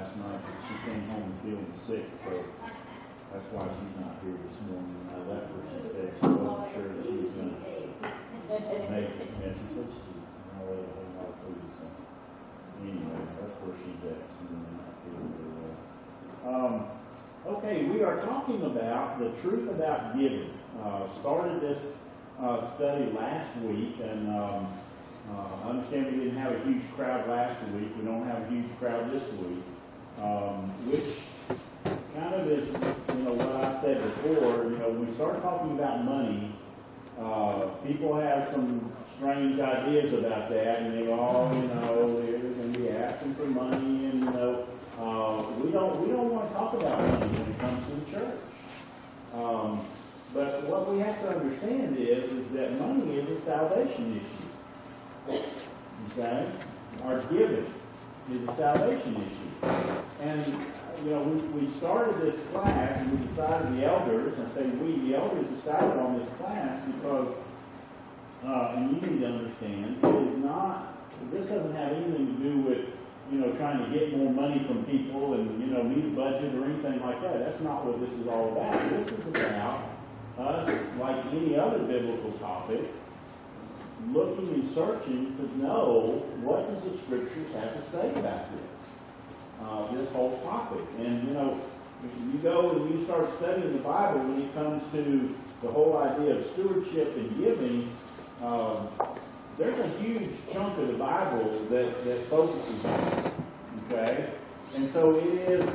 last night, but she came home feeling sick, so that's why she's not here this morning. When I left her, she said she wasn't sure that she was going to make it. Yeah, she said she's already a whole lot of food, so anyway, that's where she's at. She's not feeling very well. Okay, we are talking about the truth about giving. Started this study last week, and I understand we didn't have a huge crowd last week. We don't have a huge crowd this week, which kind of is, what I said before. When we start talking about money, people have some strange ideas about that, and they go, they're going to be asking for money, and we don't want to talk about money when it comes to the church. But what we have to understand is that money is a salvation issue. Okay? Our giving is a salvation issue. And, we started this class, and we decided, the elders, the elders decided on this class because, and you need to understand, this doesn't have anything to do with, trying to get more money from people and, meet a budget or anything like that. That's not what this is all about. This is about us, like any other biblical topic, looking and searching to know what does the Scriptures have to say about this whole topic. And, if you go and you start studying the Bible when it comes to the whole idea of stewardship and giving, there's a huge chunk of the Bible that focuses on it. Okay? And so it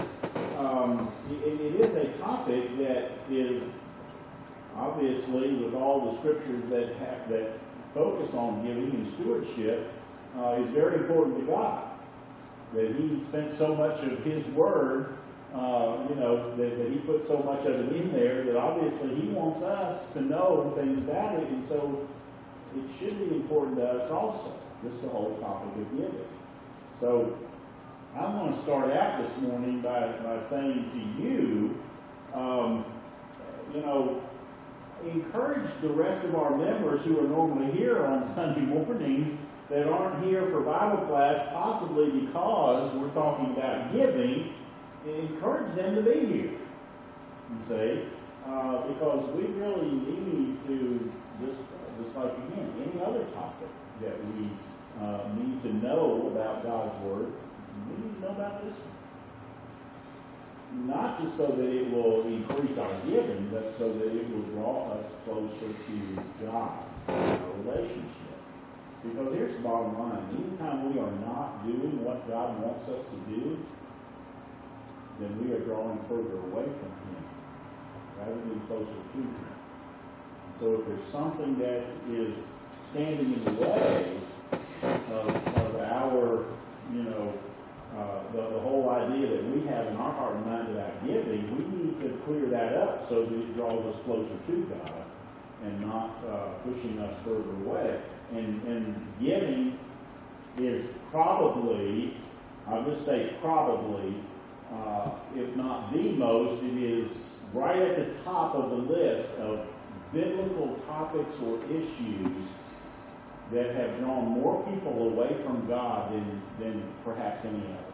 is a topic that is obviously, with all the scriptures that focus on giving and stewardship, is very important to God. That He spent so much of His Word, that He put so much of it in there, that obviously He wants us to know things about it, and so it should be important to us also, just the whole topic of giving. So I want to start out this morning by saying to you, encourage the rest of our members who are normally here on Sunday mornings that aren't here for Bible class, possibly because we're talking about giving. Encourage them to be here, you see, because we really need to, just like again, any other topic that we need to know about God's Word, we need to know about this one. Not just so that it will increase our giving, but so that it will draw us closer to God, our relationship. Because here's the bottom line. Anytime we are not doing what God wants us to do, then we are drawing further away from Him, rather than closer to Him. So if there's something that is standing in the way of our, the whole idea that we have in our heart and mind about giving, we need to clear that up so that it draws us closer to God and not pushing us further away. And giving is probably, I'll just say probably, if not the most, it is right at the top of the list of biblical topics or issues that have drawn more people away from God than perhaps any other.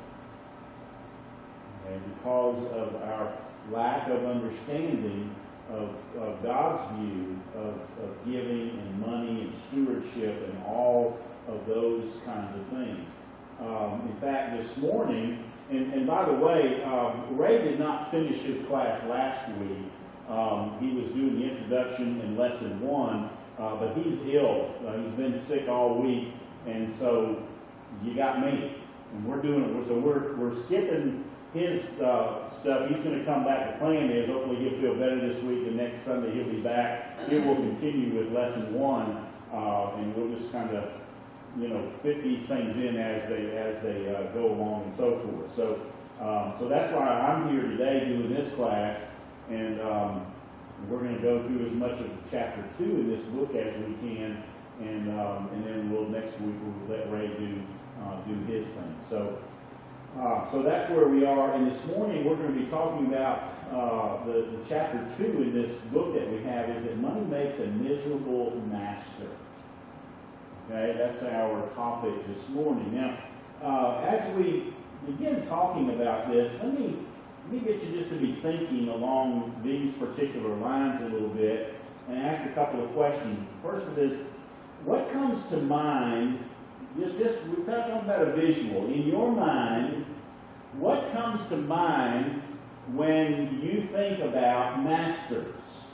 And because of our lack of understanding of God's view of giving and money and stewardship and all of those kinds of things. In fact, this morning, and by the way, Ray did not finish his class last week. He was doing the introduction in lesson 1, but he's ill. He's been sick all week, and so you got me. And we're doing it. So we're skipping his stuff. He's going to come back. The plan is hopefully he'll feel better this week, and next Sunday he'll be back. It will continue with lesson 1, and we'll just kind of fit these things in as they go along and so forth. So that's why I'm here today doing this class, and we're going to go through as much of chapter 2 in this book as we can, and then next week we'll let Ray do his thing. So that's where we are. And this morning we're going to be talking about the chapter 2 in this book that we have is that money makes a miserable master. Okay, that's our topic this morning. Now, as we begin talking about this, let me get you just to be thinking along these particular lines a little bit and ask a couple of questions. First of this, what comes to mind, we're talking about a visual. In your mind, what comes to mind when you think about masters?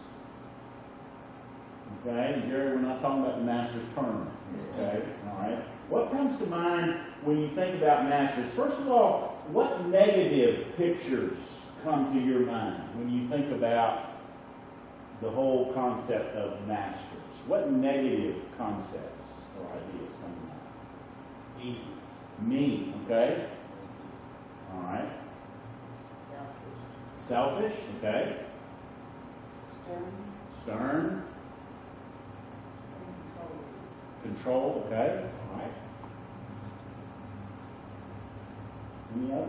Okay, Jerry, we're not talking about the master's tournament. Okay, all right. What comes to mind when you think about masters? First of all, what negative pictures come to your mind when you think about the whole concept of masters? What negative concepts or ideas come to mind? Me, okay? All right. Selfish, okay? Stern. Control, okay? All right. Any others?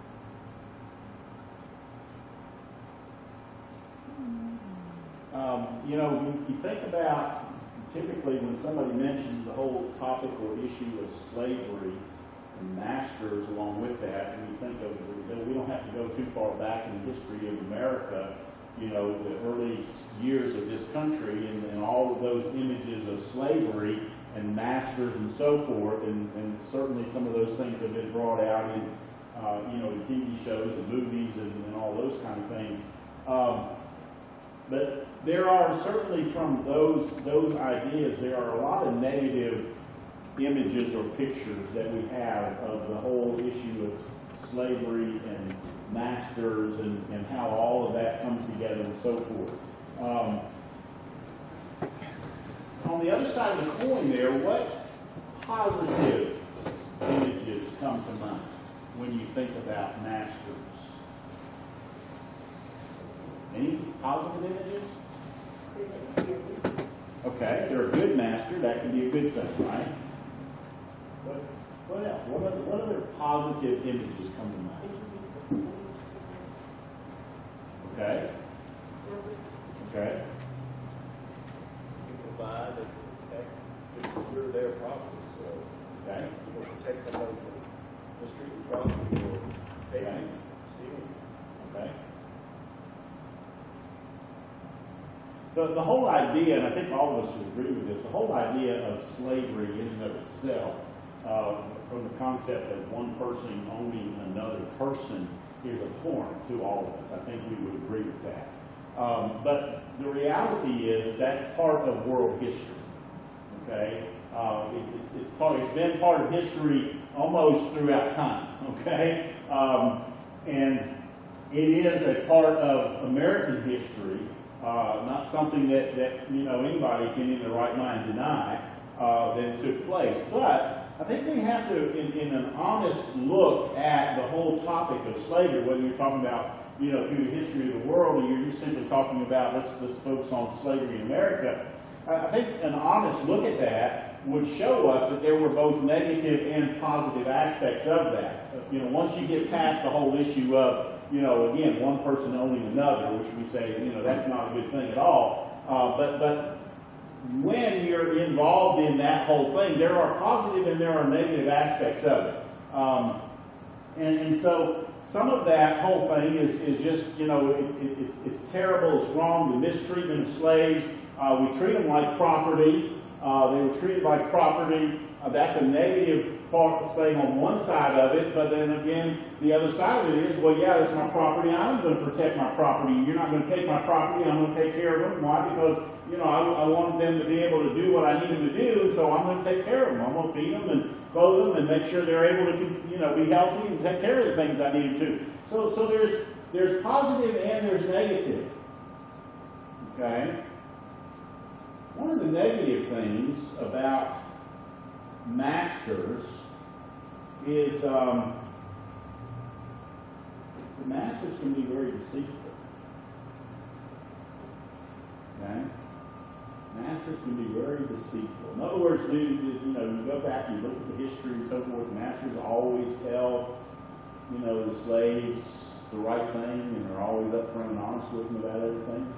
You know, when you think about, typically when somebody mentions the whole topic or issue of slavery and masters along with that, and you think of, we don't have to go too far back in the history of America, you know, the early years of this country and all of those images of slavery and masters and so forth, and certainly some of those things have been brought out in, you know, in TV shows and movies and all those kind of things. But there are certainly from those ideas, there are a lot of negative images or pictures that we have of the whole issue of slavery and masters and how all of that comes together and so forth. On the other side of the coin there, what positive images come to mind when you think about masters? Any positive images? Okay, they're a good master. That can be a good thing, right? What else? What other positive images come to mind? Okay. Okay. Provide and protect. It's secure their property. So, Okay. you know, protect somebody from mistreating property or taking, stealing. Okay. The whole idea, and I think all of us would agree with this, the whole idea of slavery in and of itself, from the concept of one person owning another person, is abhorrent to all of us. I think we would agree with that. But the reality is that's part of world history. Okay, it's been part of history almost throughout time. Okay, and it is a part of American history. Not something that you know anybody can in their right mind deny that it took place. But I think we have to, in an honest look at the whole topic of slavery, whether you're talking about, you know, through the history of the world, or you're just simply talking about let's focus on slavery in America. I think an honest look at that would show us that there were both negative and positive aspects of that. You know, once you get past the whole issue of, you know, again, one person owning another, which we say, you know, that's not a good thing at all. But when you're involved in that whole thing, there are positive and there are negative aspects of it. And so some of that whole thing is just, you know, it's terrible, it's wrong, the mistreatment of slaves. We treat them like property. They were treated like property. That's a negative part saying on one side of it, but then again, the other side of it is, well, yeah, that's my property. I'm going to protect my property. You're not going to take my property. I'm going to take care of them. Why? Because, you know, I want them to be able to do what I need them to do, so I'm going to take care of them. I'm going to feed them and clothe them and make sure they're able to, you know, be healthy and take care of the things I need them to. So there's positive and there's negative. Okay? One of the negative things about masters is the masters can be very deceitful. Okay? Masters can be very deceitful. In other words, you know, you go back and you look at the history and so forth, masters always tell, you know, the slaves the right thing and are always upfront and honest with them about everything.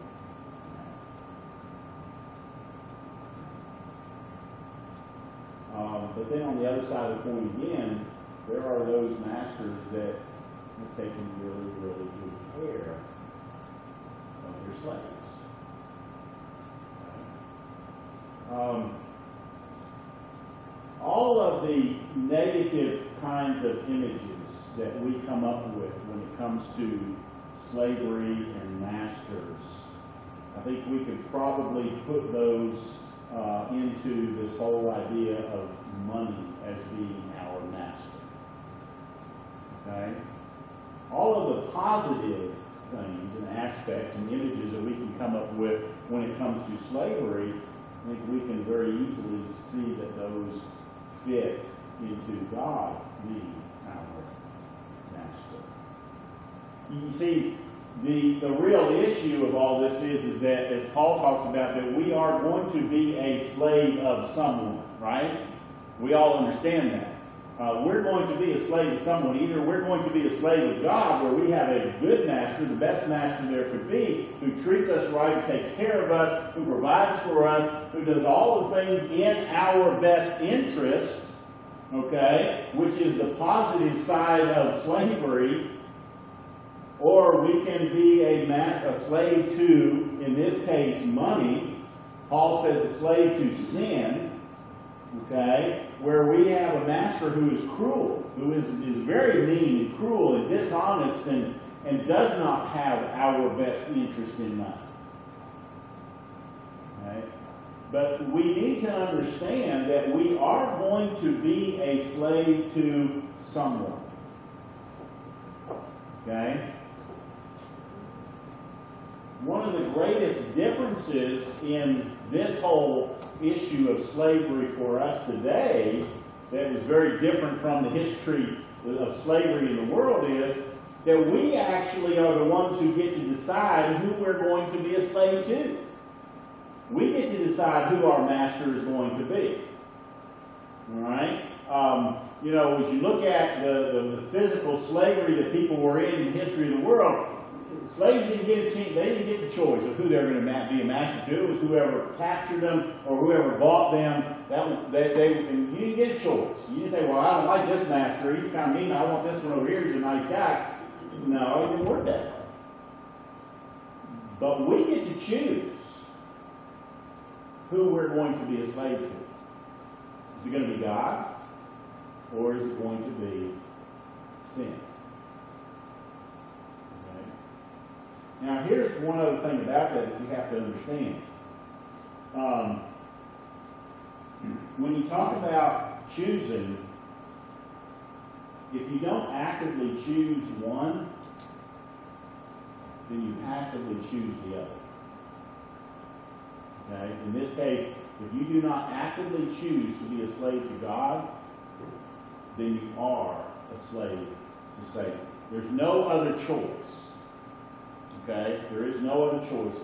But then on the other side of the coin again, there are those masters that have taken really, really good care of their slaves. All of the negative kinds of images that we come up with when it comes to slavery and masters, I think we could probably put those into this whole idea of money as being our master. Okay? All of the positive things and aspects and images that we can come up with when it comes to slavery, I think we can very easily see that those fit into God being our master. You see, the real issue of all this is that, as Paul talks about, that we are going to be a slave of someone, right? We all understand that. We're going to be a slave of someone. Either we're going to be a slave of God, where we have a good master, the best master there could be, who treats us right, who takes care of us, who provides for us, who does all the things in our best interest, okay, which is the positive side of slavery. Or we can be a slave to, in this case, money. Paul says a slave to sin, okay, where we have a master who is cruel, who is very mean and cruel and dishonest and does not have our best interest in mind. Okay? But we need to understand that we are going to be a slave to someone. Okay? One of the greatest differences in this whole issue of slavery for us today, that was very different from the history of slavery in the world, is that we actually are the ones who get to decide who we're going to be a slave to. We get to decide who our master is going to be. All right? You know, as you look at the physical slavery that people were in the history of the world, slaves didn't get a chance, they didn't get the choice of who they were going to be a master to. It was whoever captured them or whoever bought them. And you didn't get a choice. You didn't say, well, I don't like this master. He's kind of mean. I want this one over here. He's a nice guy. No, it didn't work that way. But we get to choose who we're going to be a slave to. Is it going to be God? Or is it going to be sin? Now, here's one other thing about that you have to understand. When you talk about choosing, if you don't actively choose one, then you passively choose the other. Okay? In this case, if you do not actively choose to be a slave to God, then you are a slave to Satan. There's no other choice. Okay? There is no other choices.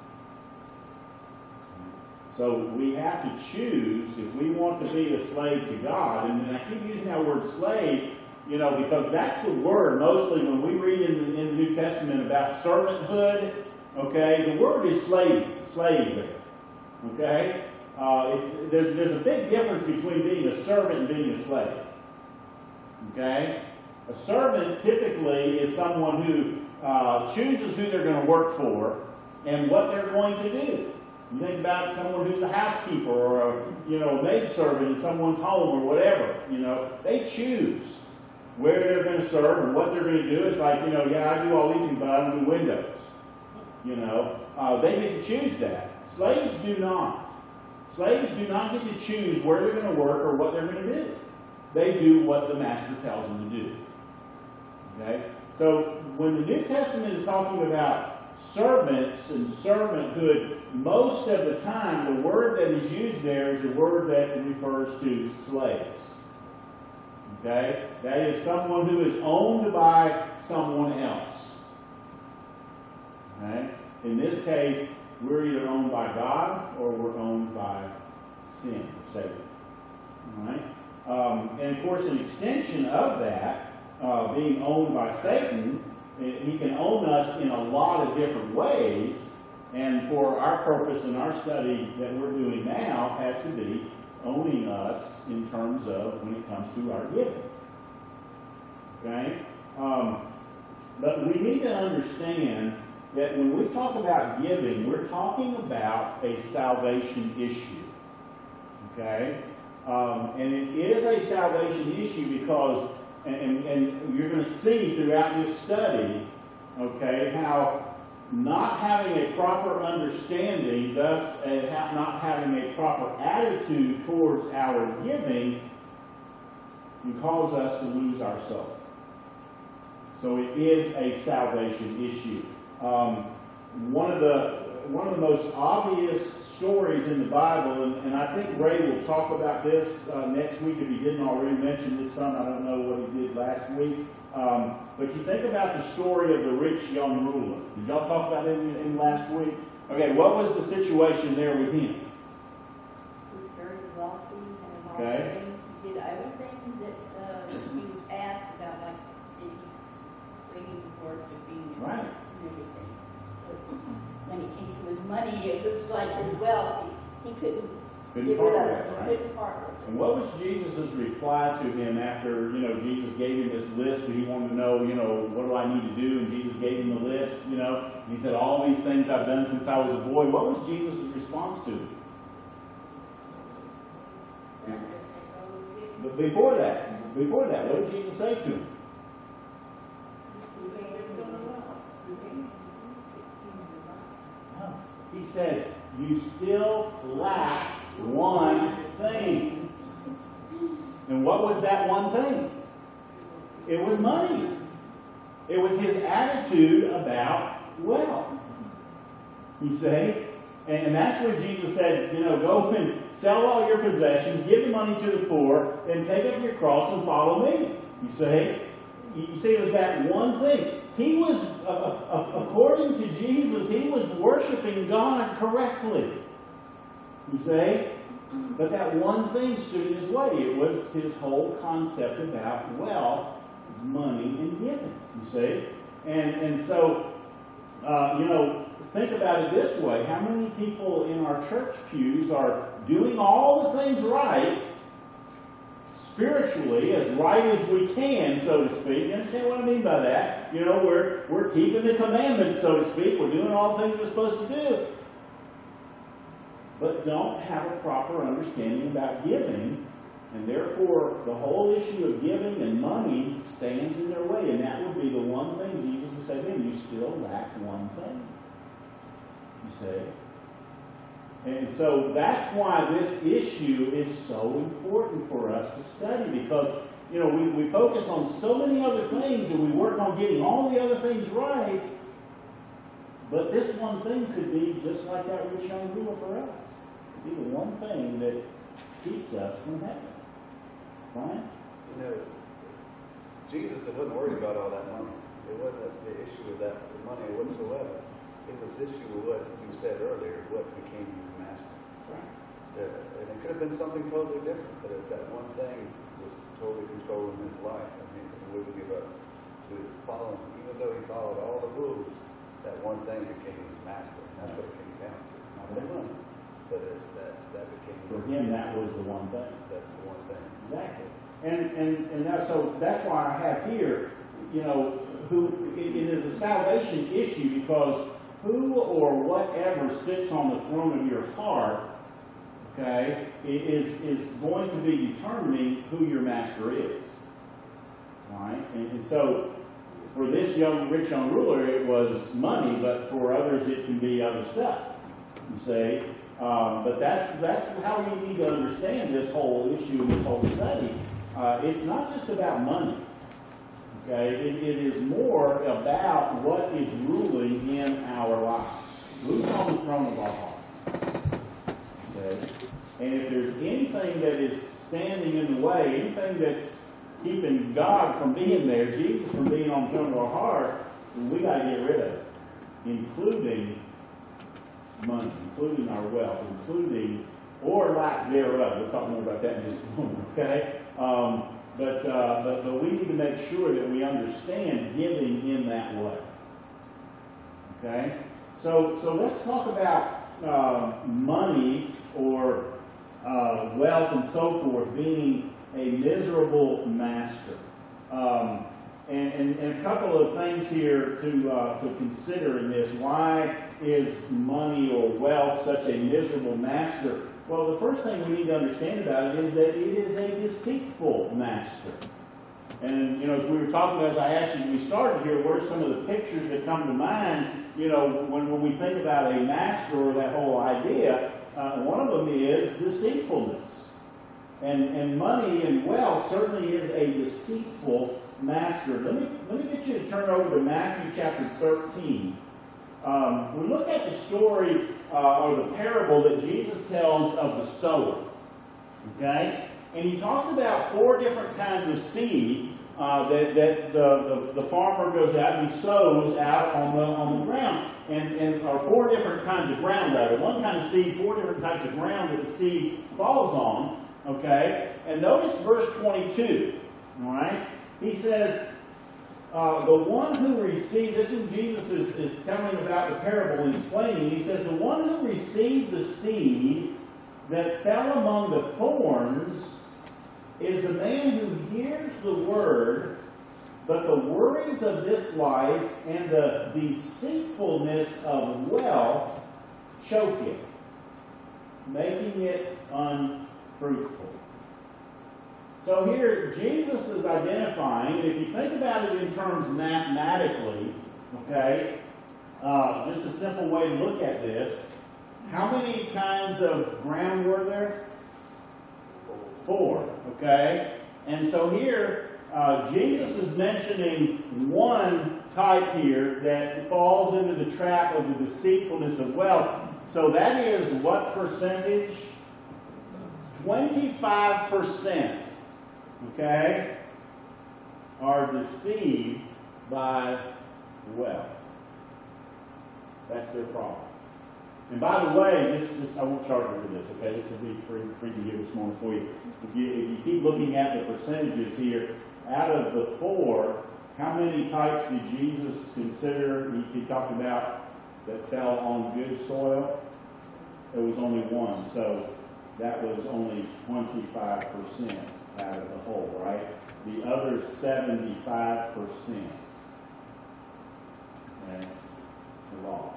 So we have to choose if we want to be a slave to God. And I keep using that word slave, you know, because that's the word mostly when we read in the New Testament about servanthood. Okay? The word is slave there. Okay? There's a big difference between being a servant and being a slave. Okay? A servant typically is someone who chooses who they're going to work for and what they're going to do. You think about someone who's a housekeeper or a maidservant in someone's home or whatever. They choose where they're going to serve and what they're going to do. It's like, I do all these things, but I don't do windows. They get to choose that. Slaves do not. Slaves do not get to choose where they're going to work or what they're going to do. They do what the master tells them to do. Okay? So when the New Testament is talking about servants and servanthood, most of the time the word that is used there is a word that refers to slaves. Okay? That is someone who is owned by someone else. Okay? In this case, we're either owned by God or we're owned by sin, Satan. All right? And of course, an extension of that, being owned by Satan, he can own us in a lot of different ways, and for our purpose in our study that we're doing now has to be owning us in terms of when it comes to our giving. Okay? But we need to understand that when we talk about giving, we're talking about a salvation issue. Okay? And it is a salvation issue because, and you're going to see throughout this study, okay, how not having a proper understanding, thus not having a proper attitude towards our giving, can cause us to lose our soul. So it is a salvation issue. One of the most obvious stories in the Bible, and I think Ray will talk about this next week if he didn't already mention this some. I don't know what he did last week. But you think about the story of the rich young ruler. Did y'all talk about it in last week? Okay, what was the situation there with him? He was very wealthy and all Okay. things. He did everything that he was asked about, like bringing forth to being Right. and everything. But when it came to his money, it was like his wealth. He couldn't Couldn't give part it with up. it, right? He couldn't part with it. And what was Jesus' reply to him after, Jesus gave him this list and he wanted to know, what do I need to do? And Jesus gave him the list, and he said, all these things I've done since I was a boy. What was Jesus' response to him? But before that, what did Jesus say to him? He said, you still lack one thing. And what was that one thing? It was money. It was his attitude about wealth. You see? And that's when Jesus said, go and sell all your possessions, give the money to the poor, and take up your cross and follow me. You see? It was that one thing. He was, according to Jesus, he was worshiping God correctly. You see? But that one thing stood in his way. It was his whole concept about wealth, money, and giving. You see? And so, think about it this way. How many people in our church pews are doing all the things right, spiritually, as right as we can, so to speak? You understand what I mean by that? We're keeping the commandments, so to speak. We're doing all the things we're supposed to do. But don't have a proper understanding about giving, and therefore the whole issue of giving and money stands in their way. And that would be the one thing Jesus would say to them, you still lack one thing. You see? And so that's why this issue is so important for us to study, because we focus on so many other things and we work on getting all the other things right, but this one thing could be just like that rich young ruler for us. It could be the one thing that keeps us from heaven. Right? Jesus wasn't worried about all that money. It wasn't the issue with that money whatsoever. It was the issue with what you said earlier, what became his master. Right. And it could have been something totally different, but if that one thing was totally controlling his life, he wouldn't give up to follow him. Even though he followed all the rules, that one thing became his master. That's what it came down to. Not the money, but that became For him, that was the one thing. That's the one thing. Exactly. And so that's why I have here, it is a salvation issue, because who or whatever sits on the throne of your heart, okay, is going to be determining who your master is. Right? And so for this rich young ruler, it was money, but for others it can be other stuff. You see? But that's how we need to understand this whole issue and this whole study. It's not just about money. Okay? It is more about what is ruling in our lives. Who's on the throne of our heart? Okay? And if there's anything that is standing in the way, anything that's keeping God from being there, Jesus from being on the throne of our heart, we got to get rid of it, including money, including our wealth, including, or lack thereof. We'll talk more about that in just a moment, okay? But we need to make sure that we understand giving in that way. Okay? So let's talk about money or wealth and so forth being a miserable master. And a couple of things here to consider in this. Why is money or wealth such a miserable master? Well, the first thing we need to understand about it is that it is a deceitful master. And, you know, as we were talking, as I asked you when we started here, what are some of the pictures that come to mind, you know, when we think about a master or that whole idea? One of them is deceitfulness. And money and wealth certainly is a deceitful master. Let me get you to turn over to Matthew chapter 13. We look at the story or the parable that Jesus tells of the sower. Okay? And he talks about 4 different kinds of seed that the farmer goes out and he sows out on the ground. Or 4 different kinds of ground, rather. One kind of seed, 4 different types of ground that the seed falls on. Okay? And notice verse 22. All right? He says, the one who received, this is Jesus is telling about the parable and explaining. He says, the one who received the seed that fell among the thorns is the man who hears the word, but the worries of this life and the deceitfulness of wealth choke it, making it unfruitful. So here, Jesus is identifying, and if you think about it in terms mathematically, okay, just a simple way to look at this, how many kinds of ground were there? 4, okay? And so here, Jesus is mentioning one type here that falls into the trap of the deceitfulness of wealth. So that is what percentage? 25%, okay, are deceived by wealth. That's their problem. And by the way, I won't charge you for this, okay? This will be free to give this morning for you. If you keep looking at the percentages here, out of the 4, how many types did Jesus consider, he talked about, that fell on good soil? There was only 1, so that was only 25% out of the whole, right? The other 75%, okay, were lost.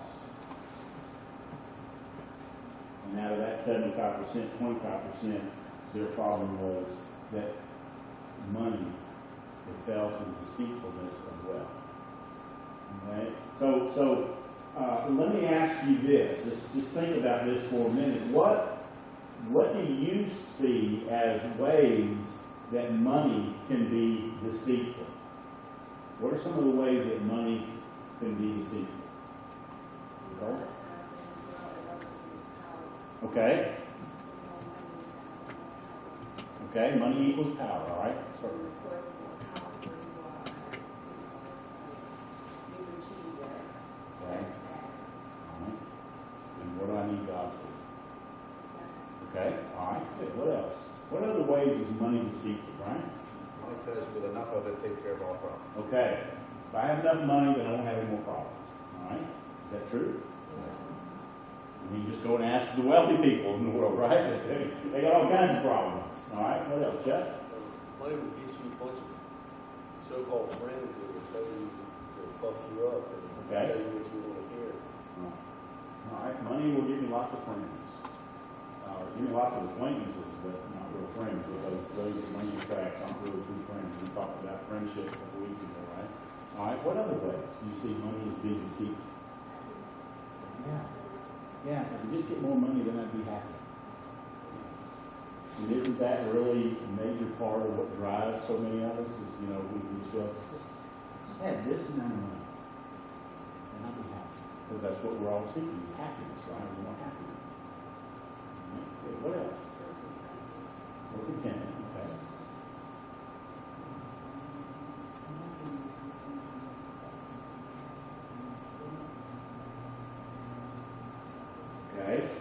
And out of that 75%, 25%, their problem was that money fell to the deceitfulness of wealth. Okay? So let me ask you this. Just think about this for a minute. What do you see as ways that money can be deceitful? What are some of the ways that money can be deceitful? Okay. Okay, money equals power, all right? Certainly. Okay. All right. And what do I need God for? Okay, all right. Good. What else? What other ways is money deceitful, right? Money says with enough of it takes care of all problems. Okay. If I have enough money, then I won't have any more problems. All right? Is that true? I mean, just go and ask the wealthy people in the world, right? They got all kinds of problems. All right, what else, Jeff? Money will get you a bunch of so-called friends that will tell you to puff you up and Okay. tell you what you want to hear. All right, money will give me lots of friends. Give me lots of acquaintances, but not real friends, because those that money attracts aren't really true friends. We talked about friendship a couple weeks ago, right? All right, what other ways do you see money as being deceitful? Yeah, if I just get more money, then I'd be happy. And isn't that really a major part of what drives so many of us? Is, you know, we just have this amount of money, and I'll be happy. Because that's what we're all seeking, is happiness, right? We want happiness. Okay, what else? We're content, okay. Okay.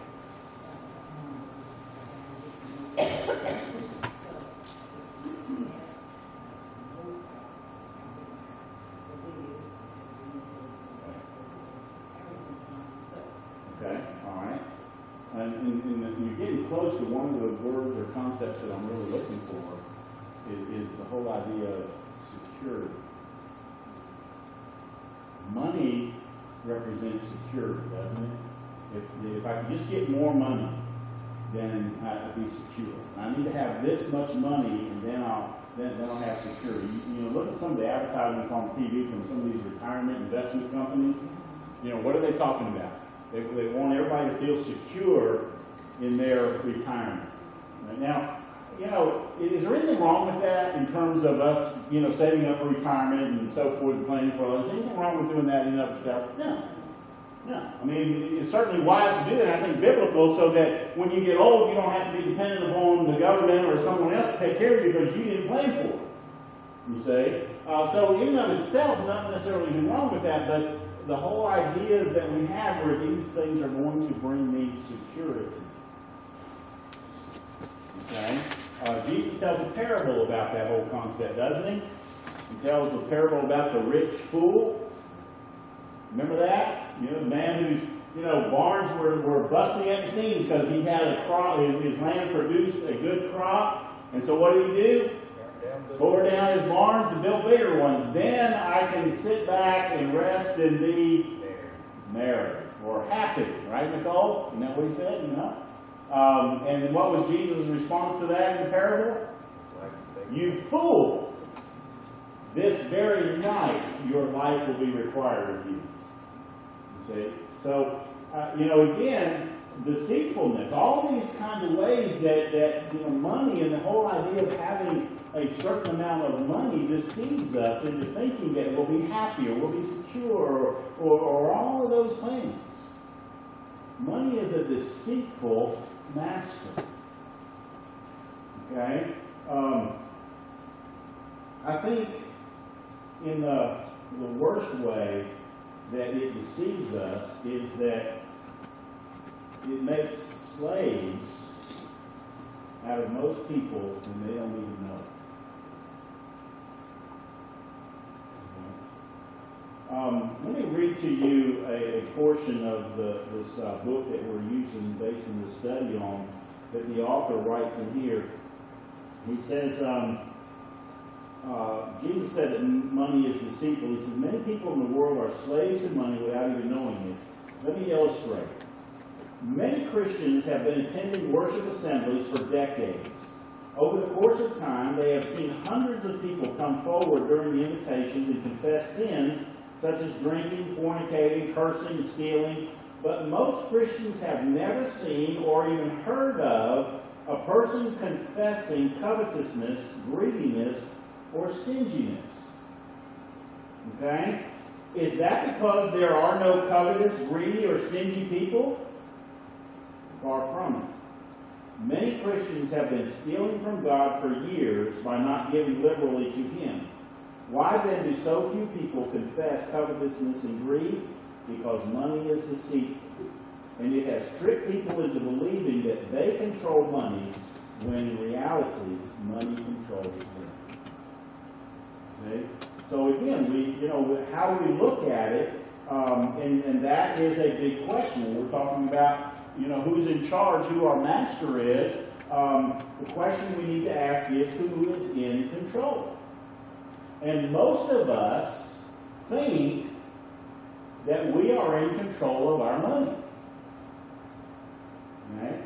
Okay, all right. And you're getting close to one of the words or concepts that I'm really looking for is the whole idea of security. represents security, doesn't it? If I can just get more money, then I'll be secure. I need to have this much money, and then I'll have security. You know, look at some of the advertisements on TV from some of these retirement investment companies. You know, what are they talking about? They want everybody to feel secure in their retirement. Right? Now, you know, is there anything wrong with that in terms of us, you know, saving up for retirement and so forth and planning for others? Is there anything wrong with doing that in and of itself? No. No. I mean, it's certainly wise to do that. I think biblical, so that when you get old, you don't have to be dependent upon the government or someone else to take care of you because you didn't plan for it. You see? So in and of itself, not necessarily anything wrong with that, but the whole idea is that we have where these things are going to bring me security. Okay? Jesus tells a parable about that whole concept, doesn't he? He tells a parable about the rich fool. Remember that? You know, the man whose, you know, barns were busting at the seams because he had a crop, his land produced a good crop. And so what did he do? Tore down his barns and built bigger ones. Then I can sit back and rest and be merry or happy. Right, Nicole? Isn't that what he said? You know? And what was Jesus' response to that in the parable? You fool! This very night your life will be required of you. You see? So, you know, again, deceitfulness, all these kinds of ways that you know, money and the whole idea of having a certain amount of money deceives us into thinking that we'll be happy or we'll be secure or all of those things. Money is a deceitful master. Okay? I think in the worst way that it deceives us is that it makes slaves out of most people and they don't even know it. Let me read to you a portion of this book that we're using, basing the study on, that the author writes in here. He says, Jesus said that money is deceitful. He says, many people in the world are slaves to money without even knowing it. Let me illustrate. Many Christians have been attending worship assemblies for decades. Over the course of time, they have seen hundreds of people come forward during the invitations and confess sins such as drinking, fornicating, cursing, and stealing. But most Christians have never seen or even heard of a person confessing covetousness, greediness, or stinginess. Okay? Is that because there are no covetous, greedy, or stingy people? Far from it. Many Christians have been stealing from God for years by not giving liberally to Him. Why then do so few people confess covetousness and greed? Because money is deceitful. And it has tricked people into believing that they control money, when in reality, money controls them. See? So again, how do we look at it? And that is a big question. We're talking about, who's in charge, who our master is. The question we need to ask is, who is in control? And most of us think that we are in control of our money. Right?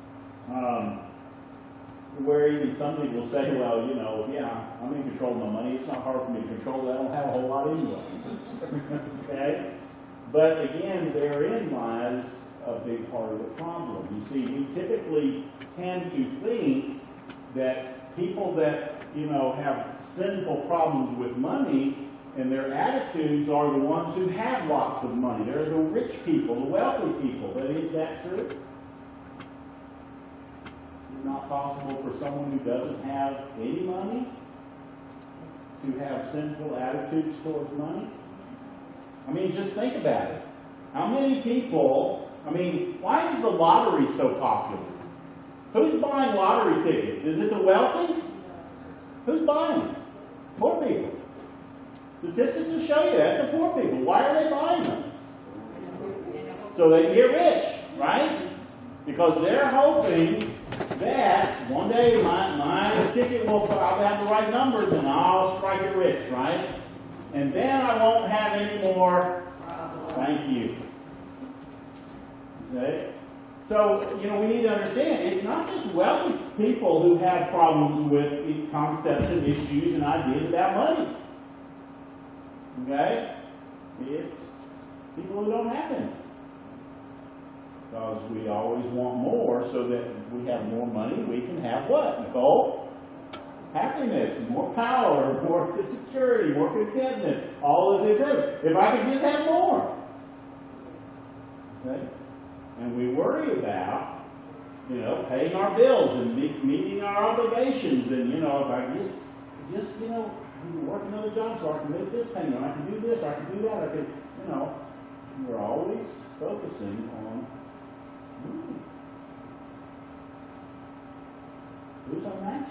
Where even some people say, well, yeah, I'm in control of my money. It's not hard for me to control it. I don't have a whole lot anyway. Okay? But again, therein lies a big part of the problem. You see, we typically tend to think that people that, have sinful problems with money and their attitudes are the ones who have lots of money. They're the rich people, the wealthy people. But is that true? Is it not possible for someone who doesn't have any money to have sinful attitudes towards money? I mean, just think about it. How many people, why is the lottery so popular? Who's buying lottery tickets? Is it the wealthy? Who's buying them? Poor people. Statistics will show you that's the poor people. Why are they buying them? So they can get rich, right? Because they're hoping that one day my ticket I'll have the right numbers and I'll strike it rich, right? And then I won't have any more Thank you. Okay? So, we need to understand, it's not just wealthy people who have problems with concepts and issues and ideas about money. Okay? It's people who don't have any. Because we always want more, so that we have more money, we can have what, Nicole? Happiness, more power, more security, more contentment, all is improved. If I could just have more. Okay? And we worry about, paying our bills and meeting our obligations. And, if I just work another job so I can make this payment, I can do this, I can do that, I can, we're always focusing on who's our master?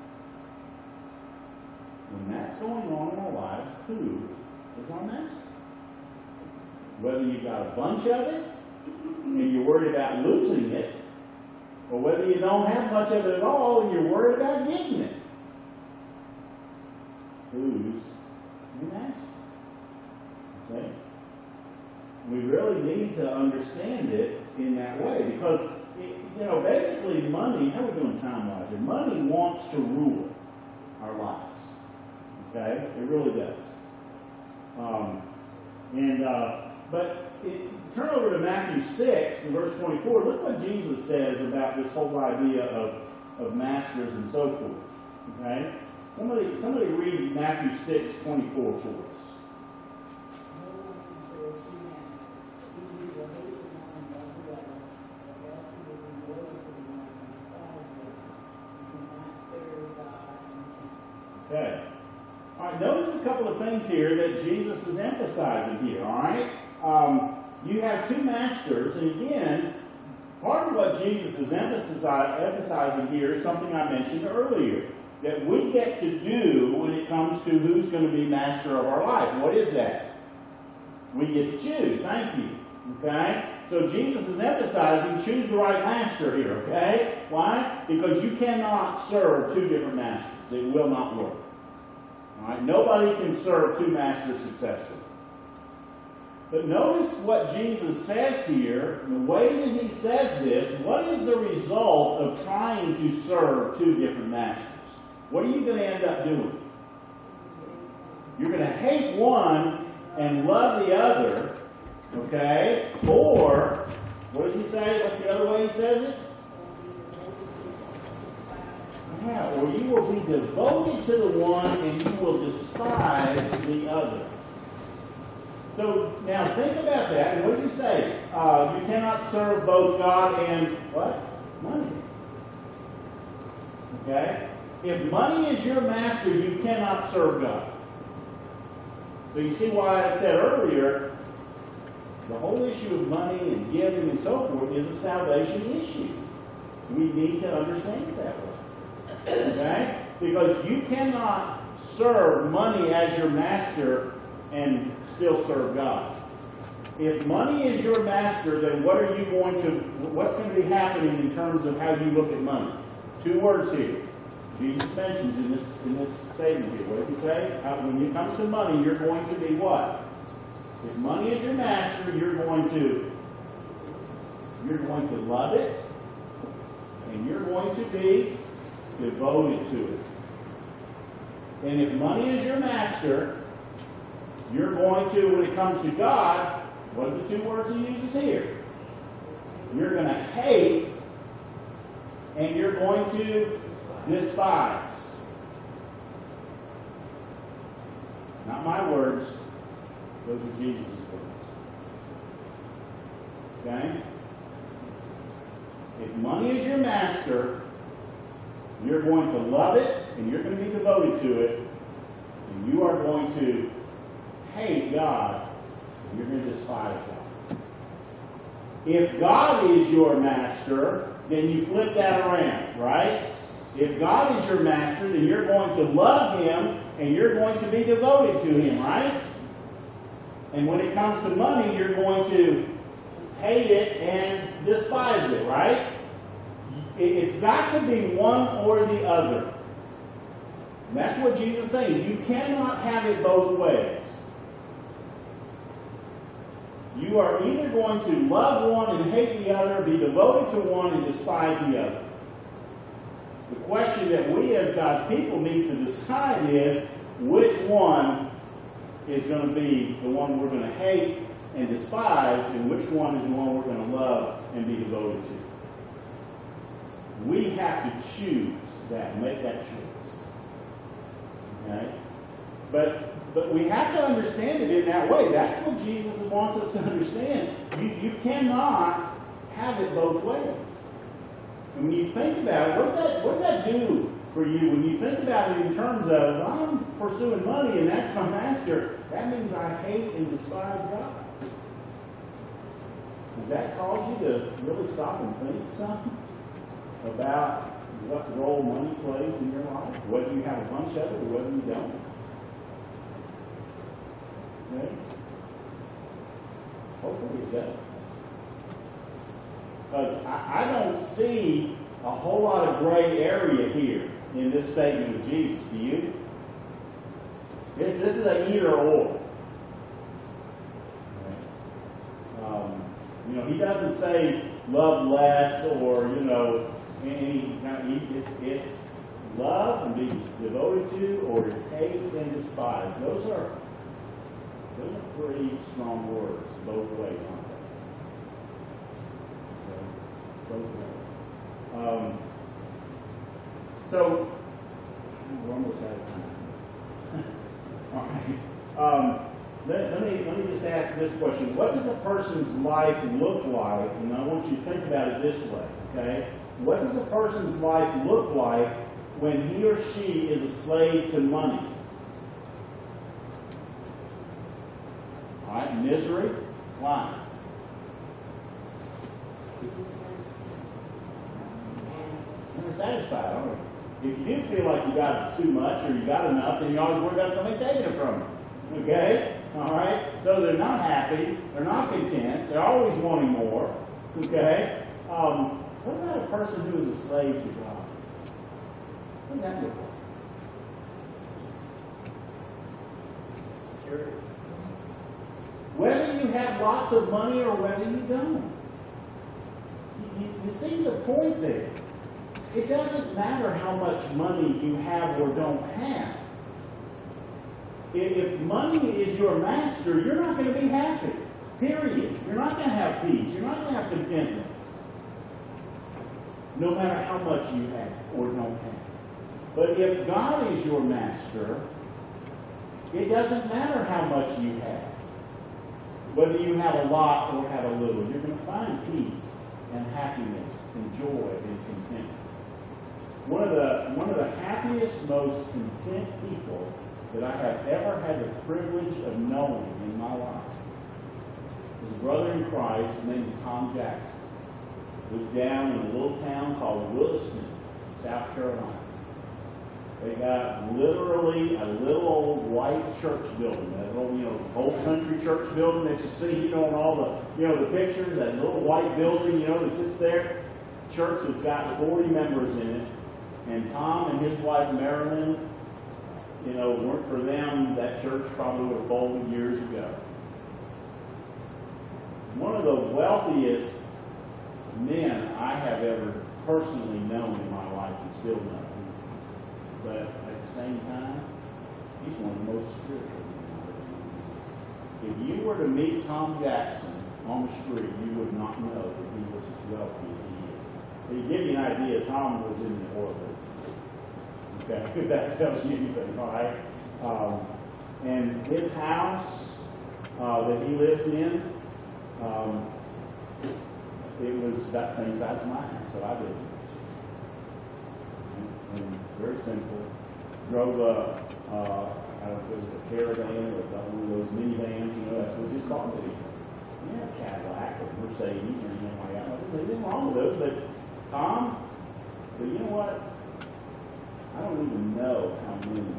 When that's going on in our lives, who is our master? Whether you've got a bunch of it, and you're worried about losing it, or whether you don't have much of it at all and you're worried about getting it. Who's your master? See? We really need to understand it in that way because, basically money, how are we doing time-wise here? Money wants to rule our lives. Okay? It really does. Turn over to Matthew 6, and verse 24. Look what Jesus says about this whole idea of masters and so forth. Okay? Somebody read Matthew 6, 24 for us. Okay. All right, notice a couple of things here that Jesus is emphasizing here, all right? You have two masters, and again, part of what Jesus is emphasizing here is something I mentioned earlier, that we get to do when it comes to who's going to be master of our life. What is that? We get to choose. Thank you. Okay? So Jesus is emphasizing choose the right master here, okay? Why? Because you cannot serve two different masters. It will not work. All right? Nobody can serve two masters successfully. But notice what Jesus says here, the way that he says this, what is the result of trying to serve two different masters? What are you going to end up doing? You're going to hate one and love the other, okay? Or, what does he say? What's the other way he says it? Yeah, or you will be devoted to the one and you will despise the other. So, now think about that, and what does he say? You cannot serve both God and what? Money. Okay? If money is your master, you cannot serve God. So you see why I said earlier, the whole issue of money and giving and so forth is a salvation issue. We need to understand it that way. Okay? Because you cannot serve money as your master and still serve God. If money is your master, then what's going to be happening in terms of how you look at money? Two words here. Jesus mentions in this statement here. What does he say? When it comes to money, you're going to be what? If money is your master, you're going to love it, and you're going to be devoted to it. And if money is your master, you're going to, when it comes to God, what are the two words he uses here? You're going to hate, and you're going to despise. Not my words, those are Jesus' words. Okay? If money is your master, you're going to love it, and you're going to be devoted to it, and you are going to hate God, and you're going to despise God. If God is your master, then you flip that around, right? If God is your master, then you're going to love him, and you're going to be devoted to him, right? And when it comes to money, you're going to hate it and despise it, right? It's got to be one or the other. And that's what Jesus is saying. You cannot have it both ways. You are either going to love one and hate the other, be devoted to one and despise the other. The question that we as God's people need to decide is, which one is going to be the one we're going to hate and despise, and which one is the one we're going to love and be devoted to. We have to choose that, make that choice. Okay? But we have to understand it in that way. That's what Jesus wants us to understand. You cannot have it both ways. And when you think about it, what does that do for you? When you think about it in terms of, I'm pursuing money and that's my master, that means I hate and despise God. Does that cause you to really stop and think something about what role money plays in your life? Whether you have a bunch of it or whether you don't? Okay? Hopefully it does. Because I don't see a whole lot of gray area here in this statement of Jesus. Do you? This is an either or. He doesn't say love less or, it's love and be devoted to, or it's hate and despise. Those are pretty strong words both ways, aren't they? Both ways. So we're almost out of time. All right. Let me just ask this question. What does a person's life look like? And I want you to think about it this way, okay? What does a person's life look like when he or she is a slave to money? All right, misery. Why? Never satisfied, aren't we? If you do feel like you got too much or you got enough, then you always worry about somebody taking it from you. Okay? All right? So they're not happy. They're not content. They're always wanting more. Okay? What about a person who is a slave to God? What does that look like? Security. Whether you have lots of money or whether you don't. You see the point there. It doesn't matter how much money you have or don't have. If money is your master, you're not going to be happy. Period. You're not going to have peace. You're not going to have contentment. No matter how much you have or don't have. But if God is your master, it doesn't matter how much you have. Whether you have a lot or have a little, you're going to find peace and happiness and joy and contentment. One of the happiest, most content people that I have ever had the privilege of knowing in my life is a brother in Christ. His name is Tom Jackson. He was down in a little town called Williston, South Carolina. They got literally a little old white church building, that old, old country church building that you see, on all the, the pictures, that little white building, that sits there. Church that's got 40 members in it. And Tom and his wife Marilyn, weren't for them, that church probably would have folded years ago. One of the wealthiest men I have ever personally known in my life and still know. But at the same time, he's one of the most spiritual men I've ever known. If you were to meet Tom Jackson on the street, you would not know that he was as wealthy as he is. To give you an idea, Tom was in the oil business. Okay, if that tells you anything, all right? And his house that he lives in, it was about the same size as my house that I lived in. And very simple. Drove I don't know if it was a caravan or one of those minivans, that was his car that he had. He had a Cadillac or Mercedes or anything like that. There's nothing wrong with those, but Tom, but you know what? I don't even know how many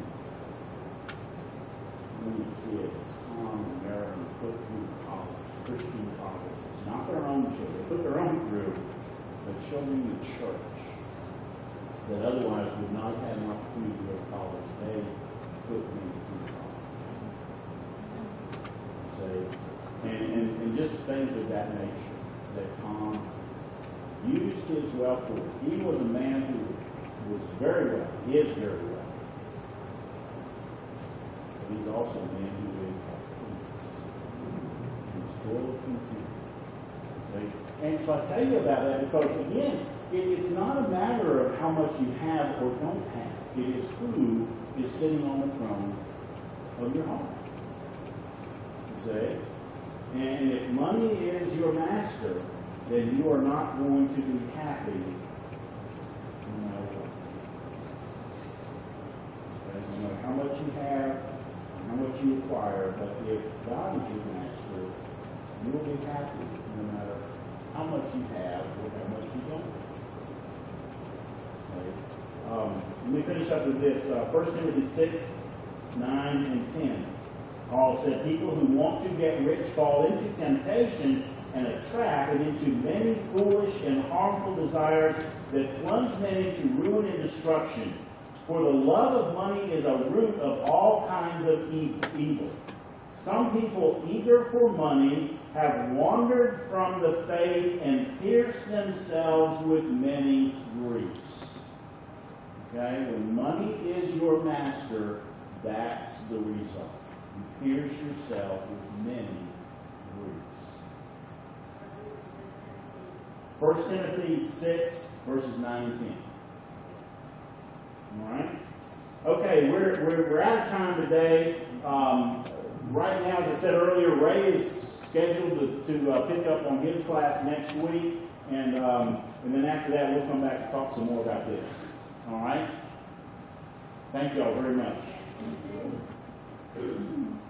kids Tom and Marilyn put through college, Christian colleges. Not their own children. They put their own through, but children in the church that otherwise would not have an opportunity to go to college. They put me through college. And just things of that nature that Tom used his wealth for. He was a man who was very wealthy, is very wealthy. But he's also a man who is at peace. He's full of content. See? And so I tell you about that because, again, it's not a matter of how much you have or don't have. It is who is sitting on the throne of your heart. You see? And if money is your master, then you are not going to be happy no matter what. Okay? No matter how much you have, how much you acquire, but if God is your master, you will be happy no matter how much you have or how much you don't. Okay? Let me finish up with this. 1 Timothy 6, 9, and 10. Paul said, people who want to get rich fall into temptation and a trap and into many foolish and harmful desires that plunge men into ruin and destruction. For the love of money is a root of all kinds of evil. Some people eager for money have wandered from the faith and pierced themselves with many griefs. Okay? When money is your master, that's the result. You pierce yourself with many griefs. 1 Timothy 6, verses 9 and 10. All right? Okay, we're out of time today. Right now, as I said earlier, Ray is scheduled to pick up on his class next week, and then after that, we'll come back and talk some more about this. All right? Thank you all very much.